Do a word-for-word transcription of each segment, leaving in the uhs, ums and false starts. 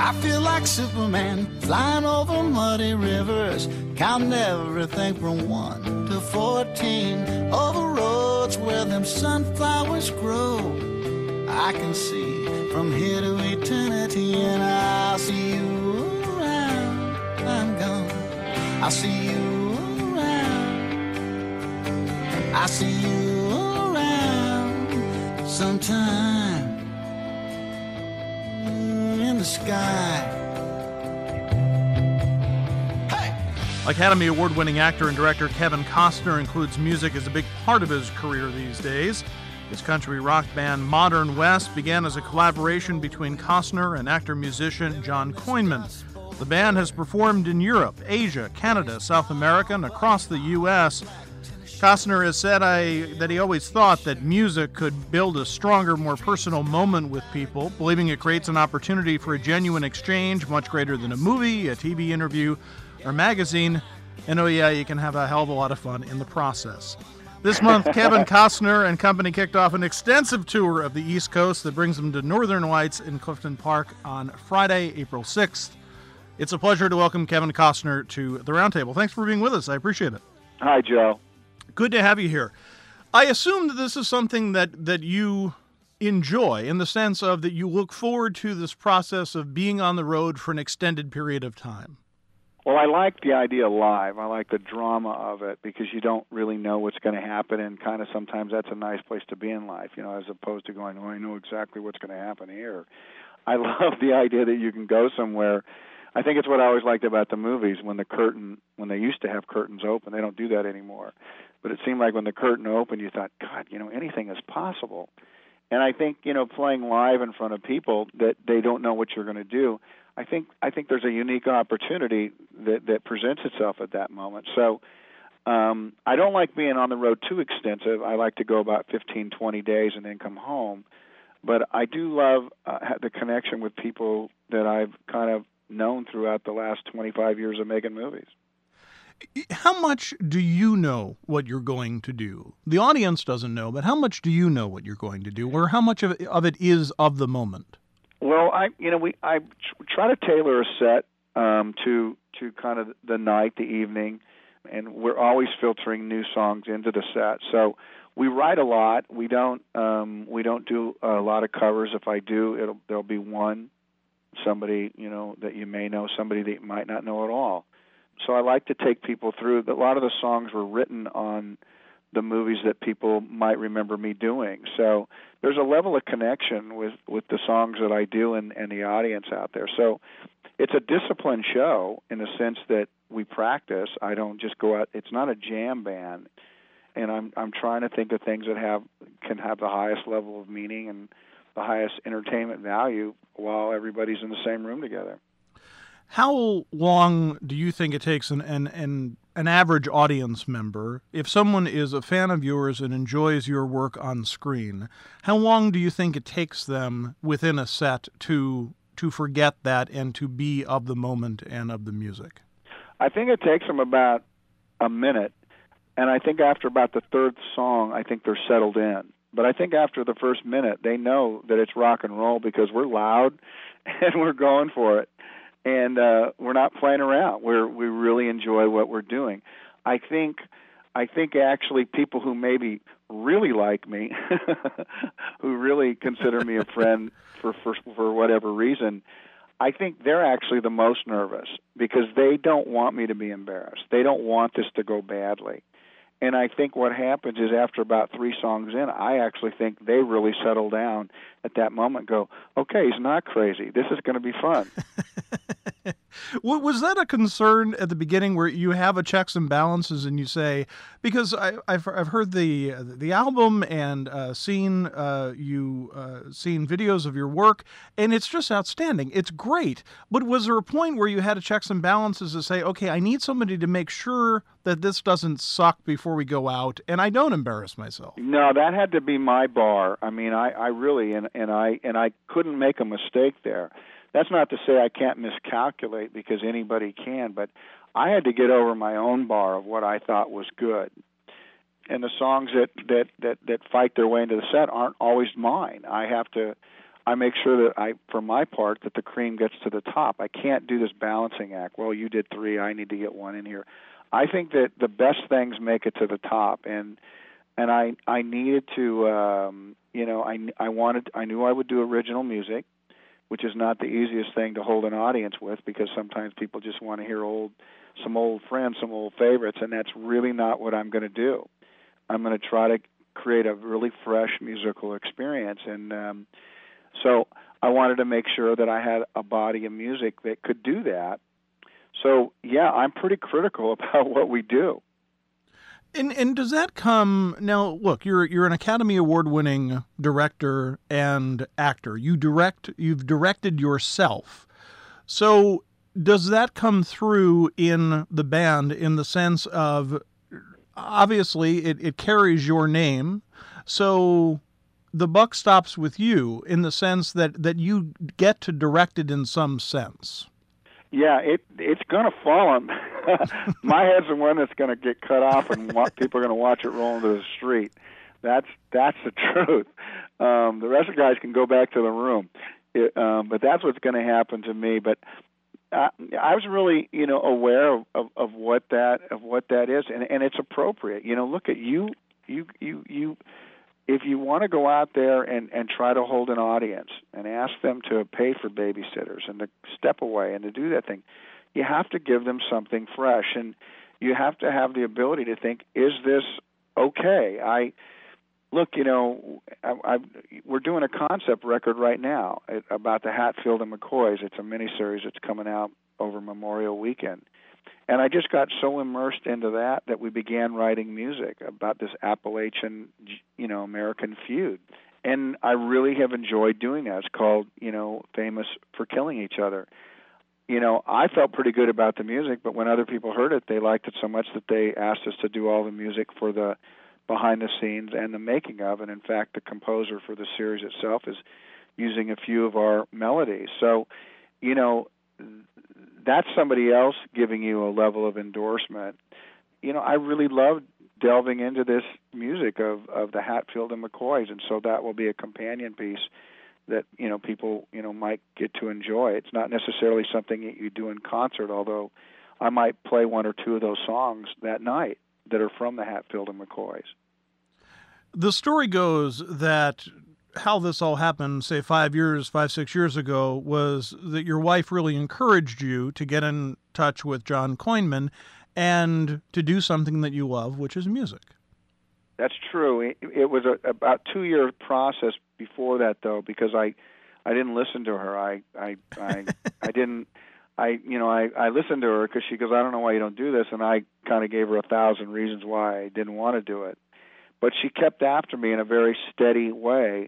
I feel like Superman, flying over muddy rivers, counting everything from one to fourteen. Over roads where them sunflowers grow, I can see from here to eternity, and I'll see you around. I'm gone. I'll see you around. I'll see you around sometime in the sky. Academy Award-winning actor and director Kevin Costner includes music as a big part of his career these days. His country rock band Modern West began as a collaboration between Costner and actor-musician John Koinman. The band has performed in Europe, Asia, Canada, South America, and across the U S Costner has said I, that he always thought that music could build a stronger, more personal moment with people, believing it creates an opportunity for a genuine exchange much greater than a movie, a T V interview, or magazine. And oh yeah, you can have a hell of a lot of fun in the process. This month, Kevin Costner and company kicked off an extensive tour of the East Coast that brings them to Northern Lights in Clifton Park on Friday, April sixth. It's a pleasure to welcome Kevin Costner to the Roundtable. Thanks for being with us. I appreciate it. Hi, Joe. Good to have you here. I assume that this is something that, that you enjoy in the sense of that you look forward to this process of being on the road for an extended period of time. Well, I like the idea live. I like the drama of it because you don't really know what's going to happen, and kind of sometimes that's a nice place to be in life, you know, as opposed to going, oh, I know exactly what's going to happen here. I love the idea that you can go somewhere. I think it's what I always liked about the movies when the curtain, when they used to have curtains open. They don't do that anymore. But it seemed like when the curtain opened, you thought, God, you know, anything is possible. And I think, you know, playing live in front of people that they don't know what you're going to do, I think I think there's a unique opportunity that, that presents itself at that moment. So um, I don't like being on the road too extensive. I like to go about fifteen, twenty days and then come home. But I do love uh, the connection with people that I've kind of known throughout the last twenty-five years of making movies. How much do you know what you're going to do? The audience doesn't know, but how much do you know what you're going to do, or how much of it, of it is of the moment? Well, I you know we I try to tailor a set um, to to kind of the night, the evening, and we're always filtering new songs into the set. So we write a lot. We don't um, we don't do a lot of covers. If I do, it'll there'll be one, somebody you know that you may know, somebody that you might not know at all. So I like to take people through. A lot of the songs were written on the movies that people might remember me doing. So there's a level of connection with, with the songs that I do and, and the audience out there. So it's a disciplined show in the sense that we practice. I don't just go out. It's not a jam band. And I'm I'm trying to think of things that have can have the highest level of meaning and the highest entertainment value while everybody's in the same room together. How long do you think it takes an, an, an, an average audience member, if someone is a fan of yours and enjoys your work on screen, how long do you think it takes them within a set to to forget that and to be of the moment and of the music? I think it takes them about a minute, and I think after about the third song, I think they're settled in. But I think after the first minute, they know that it's rock and roll because we're loud and we're going for it. And uh, we're not playing around. We're we really enjoy what we're doing. I think I think actually people who maybe really like me, who really consider me a friend for, for for whatever reason, I think they're actually the most nervous because they don't want me to be embarrassed. They don't want this to go badly. And I think what happens is after about three songs in, I actually think they really settle down at that moment and go, okay, he's not crazy. This is going to be fun. Was that a concern at the beginning where you have a checks and balances and you say, because I, I've I've heard the the album and uh, seen uh, you uh, seen videos of your work, and it's just outstanding. It's great. But was there a point where you had a checks and balances to say, okay, I need somebody to make sure that this doesn't suck before we go out, and I don't embarrass myself? No, that had to be my bar. I mean, I, I really and, and I and I couldn't make a mistake there. That's not to say I can't miscalculate because anybody can, but I had to get over my own bar of what I thought was good. And the songs that, that, that, that fight their way into the set aren't always mine. I have to I make sure that I, for my part, that the cream gets to the top. I can't do this balancing act. Well, you did three, I need to get one in here. I think that the best things make it to the top, and and I I needed to, um, you know, I I wanted, I knew I would do original music, which is not the easiest thing to hold an audience with, because sometimes people just want to hear old, some old friends, some old favorites, and that's really not what I'm going to do. I'm going to try to create a really fresh musical experience, and um, so I wanted to make sure that I had a body of music that could do that. So, yeah, I'm pretty critical about what we do. And and does that come now? Look, you're you're an Academy Award-winning director and actor. You direct. You've directed yourself. So does that come through in the band in the sense of, obviously it, it carries your name, so the buck stops with you in the sense that, that you get to direct it in some sense? Yeah, it it's going to fall on my head's the one that's going to get cut off, and wa- people are going to watch it roll into the street. That's that's the truth. Um, the rest of the guys can go back to the room, it, um, but that's what's going to happen to me. But uh, I was really, you know, aware of, of, of what that of what that is, and, and it's appropriate. You know, look at you, you, you, you. If you want to go out there and, and try to hold an audience and ask them to pay for babysitters and to step away and to do that thing, you have to give them something fresh, and you have to have the ability to think, is this okay? I look, you know, I, I, we're doing a concept record right now about the Hatfield and McCoys. It's a miniseries that's coming out over Memorial Weekend. And I just got so immersed into that that we began writing music about this Appalachian, you know, American feud. And I really have enjoyed doing that. It's called, you know, Famous for Killing Each Other. You know, I felt pretty good about the music, but when other people heard it, they liked it so much that they asked us to do all the music for the behind the scenes and the making of. And in fact, the composer for the series itself is using a few of our melodies. So, you know, that's somebody else giving you a level of endorsement. You know, I really love delving into this music of, of the Hatfield and McCoys, and so that will be a companion piece that, you know, people, you know, might get to enjoy. It's not necessarily something that you do in concert, although I might play one or two of those songs that night that are from the Hatfield and McCoys. The story goes that how this all happened, say five years, five, six years ago, was that your wife really encouraged you to get in touch with John Kleinman and to do something that you love, which is music. That's true. It, it was a about two-year process before that, though, because I, I didn't listen to her. I, I, I, I didn't. I, you know, I, I listened to her because she goes, I don't know why you don't do this, and I kind of gave her a thousand reasons why I didn't want to do it. But she kept after me in a very steady way.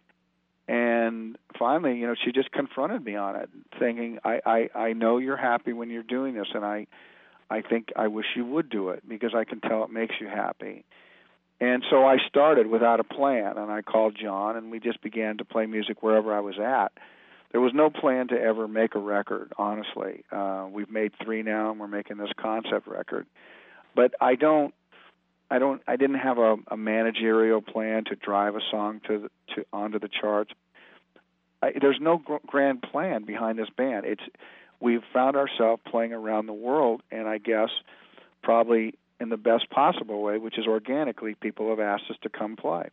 And finally, you know, she just confronted me on it, thinking, I, I, I know you're happy when you're doing this, and I, I think I wish you would do it because I can tell it makes you happy. And so I started without a plan, and I called John, and we just began to play music wherever I was at. There was no plan to ever make a record, honestly. Uh, we've made three now, and we're making this concept record. But I don't, I don't, I didn't have a, a managerial plan to drive a song to to onto the charts. I, there's no gr- grand plan behind this band. It's we've found ourselves playing around the world, and I guess probably in the best possible way, which is organically, people have asked us to come play.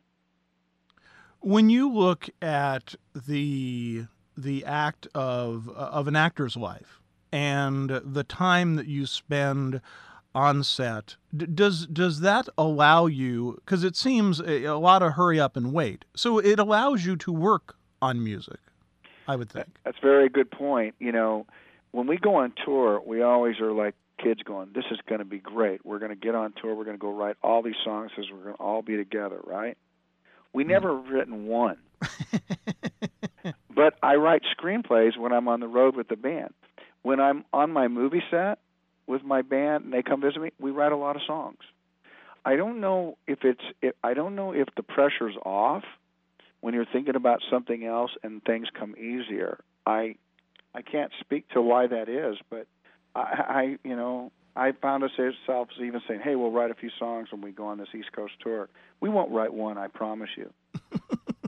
When you look at the the act of of an actor's life and the time that you spend on set, does does that allow you, because it seems a, a lot of hurry up and wait, so it allows you to work on music, I would think. That's a very good point. You know, when we go on tour, we always are like kids going, this is going to be great. We're going to get on tour. We're going to go write all these songs because we're going to all be together, right? We never have written one. But I write screenplays when I'm on the road with the band. When I'm on my movie set with my band and they come visit me, we write a lot of songs. I don't know if it's if, I don't know if the pressure's off when you're thinking about something else and things come easier. I I can't speak to why that is, but I, I you know I found ourselves even saying, "Hey, we'll write a few songs when we go on this East Coast tour." We won't write one, I promise you.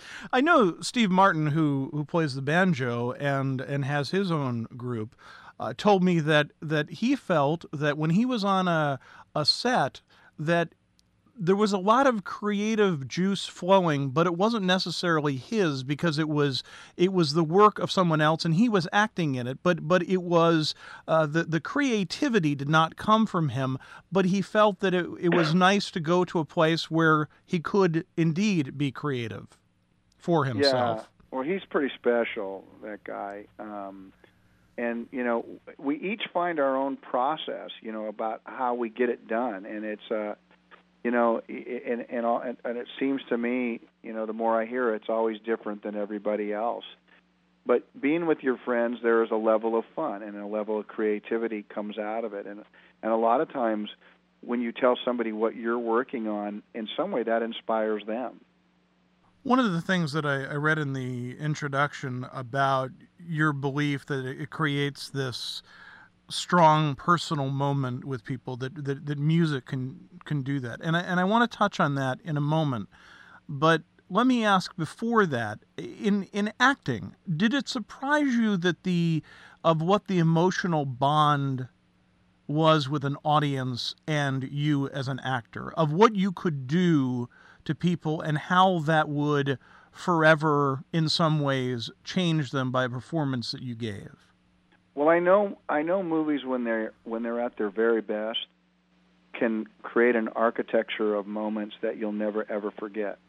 I know Steve Martin, who who plays the banjo and and has his own group, uh, told me that that he felt that when he was on a a set that there was a lot of creative juice flowing, but it wasn't necessarily his because it was it was the work of someone else, and he was acting in it. But but it was uh, the the creativity did not come from him. But he felt that it it was nice to go to a place where he could indeed be creative for himself. Yeah, well, he's pretty special, that guy. Um, and you know, we each find our own process, you know, about how we get it done, and it's uh You know, and and, all, and and it seems to me, you know, the more I hear, it's always different than everybody else. But being with your friends, there is a level of fun and a level of creativity comes out of it. And and a lot of times, when you tell somebody what you're working on, in some way that inspires them. One of the things that I, I read in the introduction about your belief that it creates this strong personal moment with people, that, that, that music can can do that. And I, and I want to touch on that in a moment. But let me ask before that, in in acting, did it surprise you that the of what the emotional bond was with an audience and you as an actor, of what you could do to people and how that would forever, in some ways, change them by a performance that you gave? Well, I know I know movies when they're when they're at their very best can create an architecture of moments that you'll never ever forget.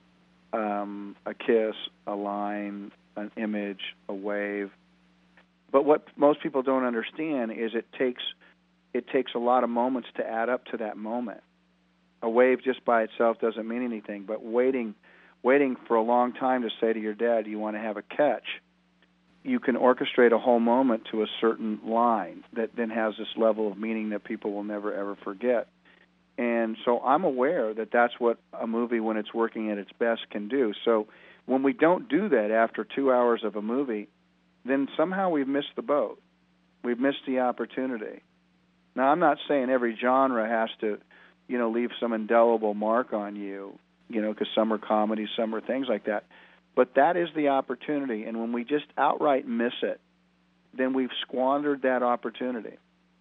Um, a kiss, a line, an image, a wave. But what most people don't understand is it takes it takes a lot of moments to add up to that moment. A wave just by itself doesn't mean anything, but waiting waiting for a long time to say to your dad, "You want to have a catch?" You can orchestrate a whole moment to a certain line that then has this level of meaning that people will never, ever forget. And so I'm aware that that's what a movie, when it's working at its best, can do. So when we don't do that after two hours of a movie, then somehow we've missed the boat. We've missed the opportunity. Now, I'm not saying every genre has to, you know, leave some indelible mark on you, you know, because some are comedies, some are things like that. But that is the opportunity, and when we just outright miss it, then we've squandered that opportunity.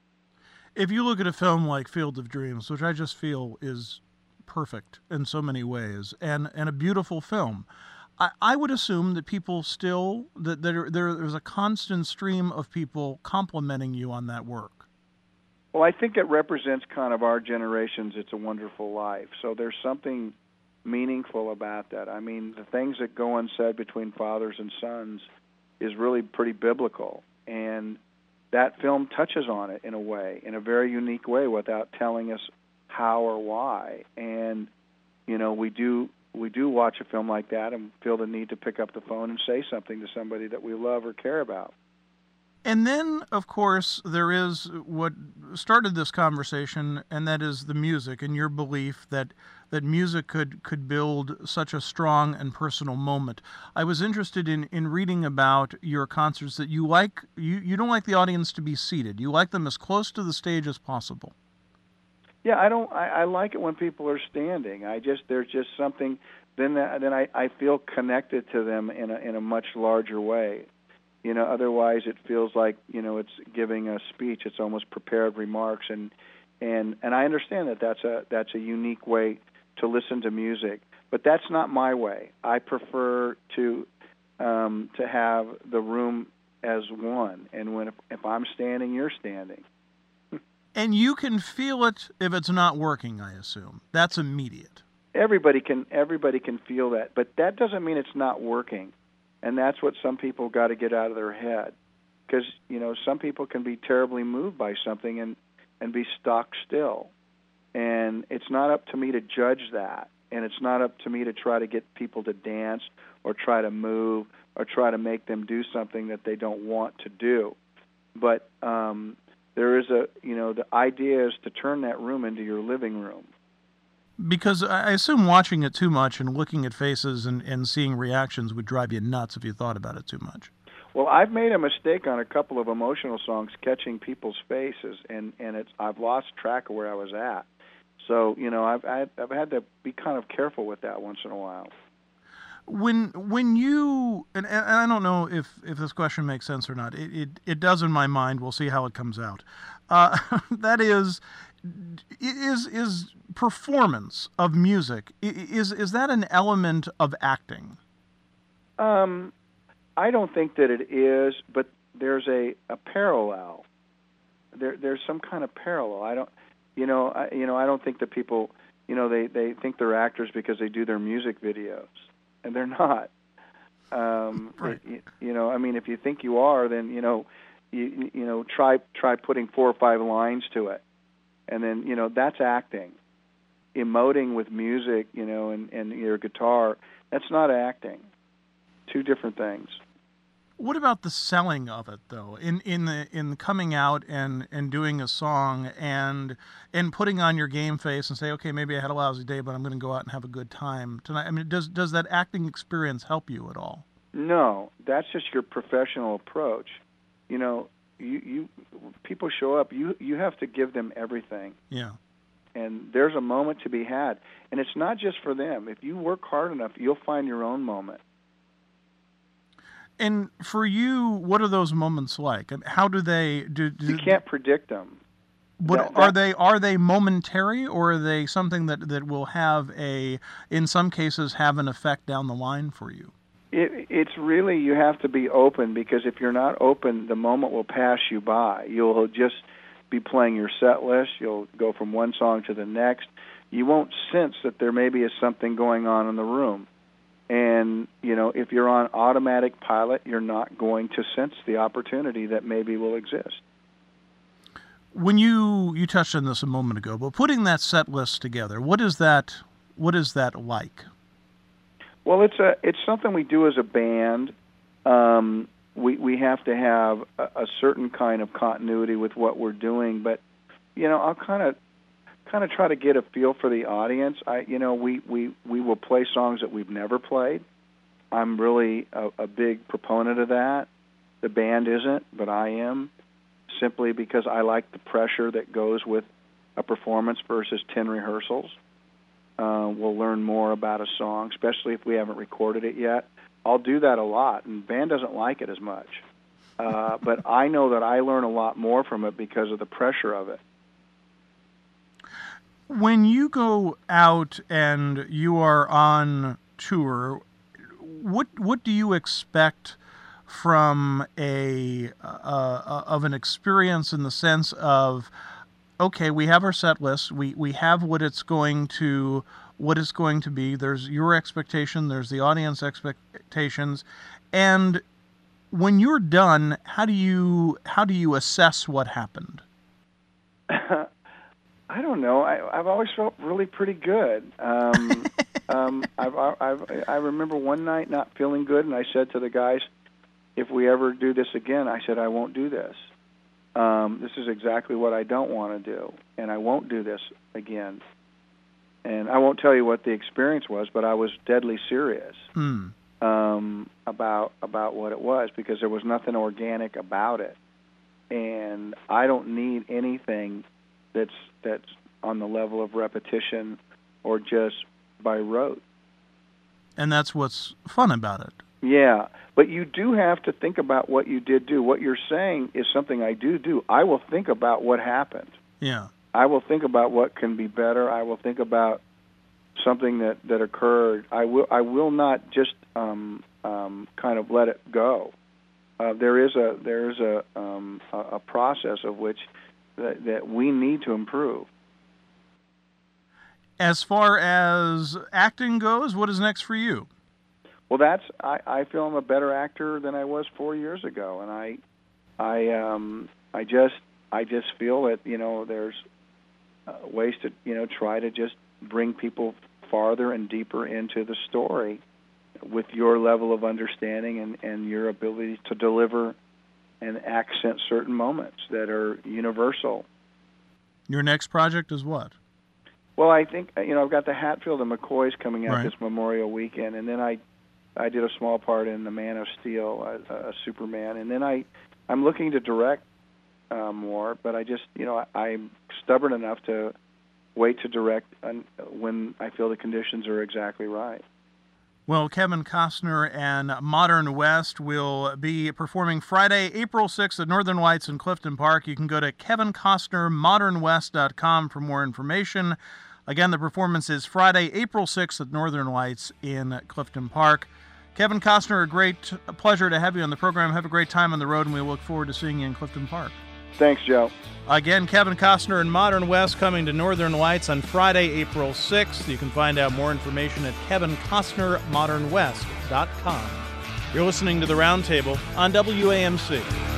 If you look at a film like Field of Dreams, which I just feel is perfect in so many ways, and, and a beautiful film, I, I would assume that people still, that there, there there's a constant stream of people complimenting you on that work. Well, I think it represents kind of our generation's It's a Wonderful Life. So there's something meaningful about that. I mean, the things that go unsaid between fathers and sons is really pretty biblical, and that film touches on it in a way, in a very unique way, without telling us how or why. And you know, we do we do watch a film like that and feel the need to pick up the phone and say something to somebody that we love or care about. And then, of course, there is what started this conversation, and that is the music, and your belief that that music could, could build such a strong and personal moment. I was interested in, in reading about your concerts that you like, you, you don't like the audience to be seated. You like them as close to the stage as possible. Yeah, I don't. I, I like it when people are standing. I just there's just something. Then then I, I feel connected to them in a in a much larger way. You know, otherwise it feels like, you know, it's giving a speech. It's almost prepared remarks, and and and I understand that that's a that's a unique way to listen to music, but that's not my way. I prefer to um, to have the room as one, and when if, if I'm standing, you're standing. And you can feel it if it's not working, I assume. That's immediate. Everybody can everybody can feel that, but that doesn't mean it's not working. And that's what some people got to get out of their head, because you know some people can be terribly moved by something and and be stock still, and it's not up to me to judge that, and it's not up to me to try to get people to dance or try to move or try to make them do something that they don't want to do. But um, there is a you know the idea is to turn that room into your living room. Because I assume watching it too much and looking at faces and, and seeing reactions would drive you nuts if you thought about it too much. Well, I've made a mistake on a couple of emotional songs catching people's faces, and, and it's I've lost track of where I was at. So, you know, I've I've had to be kind of careful with that once in a while. When when you and, and I don't know if, if this question makes sense or not. It, it it does in my mind. We'll see how it comes out. Uh, that is, is is performance of music. Is is that an element of acting? Um, I don't think that it is, but there's a, a parallel. There there's some kind of parallel. I don't, you know, I, you know, I don't think that people, you know, they, they think they're actors because they do their music videos, and they're not. Um, right. it, you know, I mean, if you think you are, then you know, you you know, try try putting four or five lines to it, and then you know that's acting. Emoting with music, you know, and, and your guitar, that's not acting. Two different things. What about the selling of it, though? In in the in coming out and, and doing a song and and putting on your game face and say, okay, maybe I had a lousy day, but I'm going to go out and have a good time tonight. I mean, does does that acting experience help you at all? No, that's just your professional approach. You know, you you people show up. You you have to give them everything. Yeah. And there's a moment to be had, and it's not just for them. If you work hard enough, you'll find your own moment. And for you, what are those moments like? How do they do? do you can't predict them. But that, that, are they are they momentary, or are they something that, that will have a, in some cases, have an effect down the line for you? It, it's really, you have to be open, because if you're not open, the moment will pass you by. You'll just be playing your set list. You'll go from one song to the next. You won't sense that there maybe is something going on in the room. And, you know, if you're on automatic pilot, you're not going to sense the opportunity that maybe will exist. When you, you touched on this a moment ago, but putting that set list together, what is that, what is that like? Well, it's a it's something we do as a band. Um, we we have to have a, a certain kind of continuity with what we're doing, but you know, I'll kind of kind of try to get a feel for the audience. I you know, we, we, we will play songs that we've never played. I'm really a, a big proponent of that. The band isn't, but I am, simply because I like the pressure that goes with a performance versus ten rehearsals. Uh, we'll learn more about a song, especially if we haven't recorded it yet. I'll do that a lot, and band doesn't like it as much. Uh, but I know that I learn a lot more from it because of the pressure of it. When you go out and you are on tour, what what do you expect from a uh, of an experience, in the sense of, okay, we have our set list, we we have what it's going to what it's going to be. There's your expectation, there's the audience expectations, and when you're done, how do you how do you assess what happened? I don't know. I, I've always felt really pretty good. Um, um, I've, I've, I remember one night not feeling good, and I said to the guys, if we ever do this again, I said, I won't do this. Um, this is exactly what I don't want to do, and I won't do this again. And I won't tell you what the experience was, but I was deadly serious Hmm. um, about about what it was, because there was nothing organic about it. And I don't need anything that's that's on the level of repetition or just by rote. And that's what's fun about it. Yeah, but you do have to think about what you did do. What you're saying is something I do do. I will think about what happened. Yeah. I will think about what can be better. I will think about something that, that occurred. I will I will not just um, um, kind of let it go. Uh, there is a there is a um, a, a process of which that, that we need to improve. As far as acting goes, what is next for you? Well, that's I, I feel I'm a better actor than I was four years ago, and I I um I just I just feel that you know there's uh, ways to you know try to just bring people farther and deeper into the story with your level of understanding and, and your ability to deliver and accent certain moments that are universal. Your next project is what? Well, I think you know I've got the Hatfield and McCoys coming out Right. this Memorial Weekend, and then I I did a small part in The Man of Steel, a, a Superman, and then I I'm looking to direct uh, more, but I just you know I, I'm stubborn enough to wait to direct when I feel the conditions are exactly right. Well, Kevin Costner and Modern West will be performing Friday, April sixth at Northern Lights in Clifton Park. You can go to kevin costner modern west dot com for more information. Again, the performance is Friday, April sixth at Northern Lights in Clifton Park. Kevin Costner, a great pleasure to have you on the program. Have a great time on the road, and we look forward to seeing you in Clifton Park. Thanks, Joe. Again, Kevin Costner and Modern West coming to Northern Lights on Friday, April sixth. You can find out more information at kevin costner modern west dot com. You're listening to The Roundtable on W A M C.